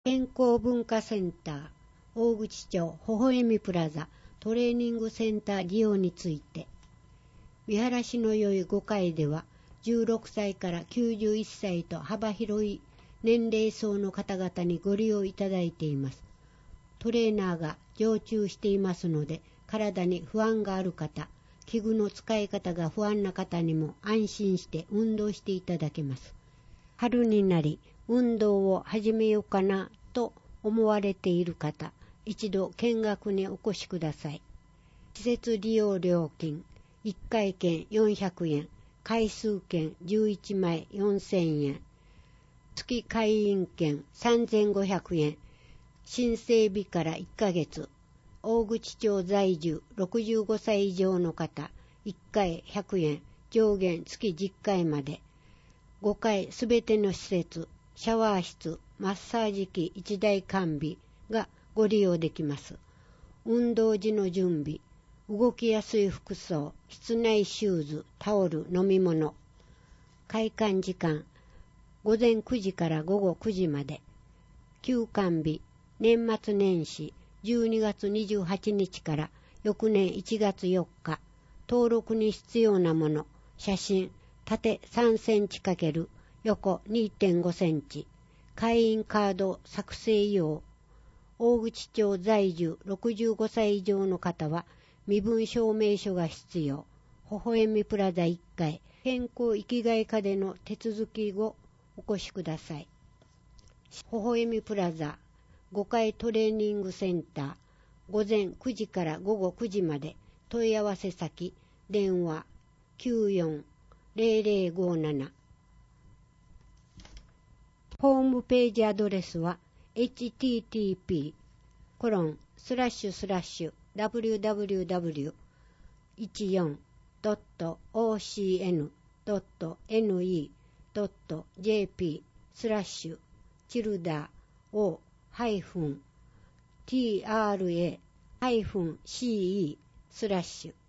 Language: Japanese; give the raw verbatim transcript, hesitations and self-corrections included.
健康文化センター大口町ほほえみプラザトレーニングセンター利用について、見晴らしの良いごかいではじゅうろくさいからきゅうじゅういっさいと幅広い年齢層の方々にご利用いただいています。トレーナーが常駐していますので、体に不安がある方、器具の使い方が不安な方にも安心して運動していただけます。春になり運動を始めようかなと思われている方、一度見学にお越しください。施設利用料金いっかいけんよんひゃくえん、回数券じゅういちまいよんせんえん、月会員券さんぜんごひゃくえん、申請日からいっかげつ、大口町在住ろくじゅうごさい以上の方いっかいひゃくえん、上限月じゅっかいまで、ごかいすべての施設、シャワー室、マッサージ機いちだい完備がご利用できます。運動時の準備、動きやすい服装、室内シューズ、タオル、飲み物。開館時間、ごぜんくじからごごくじまで。休館日、年末年始、じゅうにがつにじゅうはちにちから翌年いちがつよっか。登録に必要なもの、写真、縦さんセンチ×横 にてんごセンチ、会員カード作成用。大口町在住ろくじゅうごさい以上の方は身分証明書が必要。ほほえみプラザいっかい、健康生きがい課での手続き後お越しください。ほほえみプラザごかいトレーニングセンター、ごぜんくじからごごくじまで。問い合わせ先、電話 きゅうよんぜろぜろごなな。ホームページアドレスは エイチティーティーピーコロンスラッシュスラッシュダブリューダブリューダブリューいちよんドットオーシーエヌドットエヌイードットジェーピースラッシュチルダーオハイフンティーアールエーハイフンシーイースラッシュ